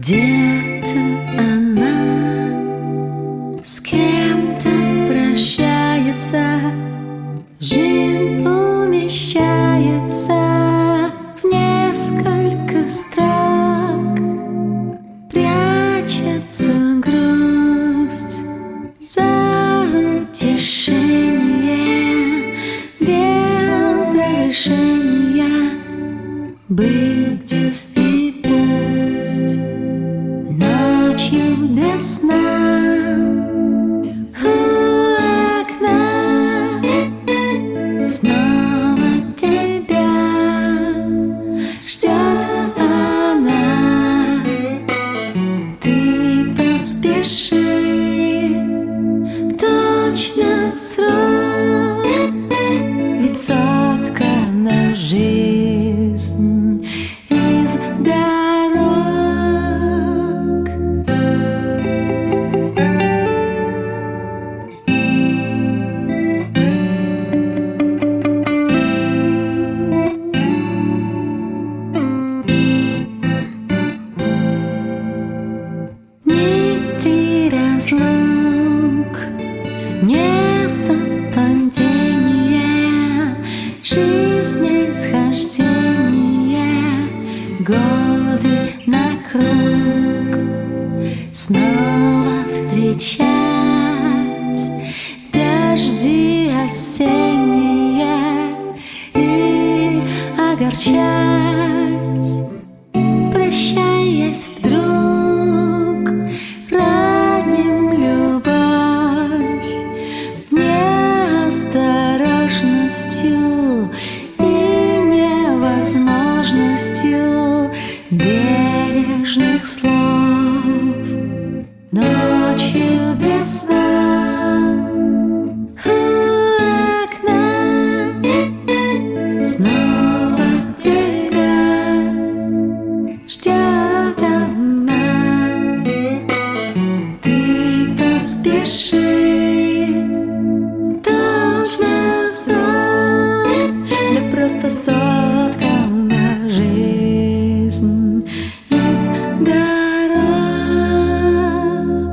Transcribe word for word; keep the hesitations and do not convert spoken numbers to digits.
Где-то она с кем-то прощается, жизнь умещается в несколько строк, прячется грусть за утешение без разрешения быть и пусть ночью без сна. У окна снова тебя ждет она. Ты поспеши, точно в срок, ведь соткана жизнь из дорог. Нити разлук, несовпадения, жизнеисхождения, годы на круг снова встречать дожди осенние и огорчать, прощаясь вдруг, раним любовь неосторожностью и невозможностью бережных слов. Ночью без сна у окна снова тебя ждет она. Ты поспеши, точно в срок, да просто соткана жизнь из дорог.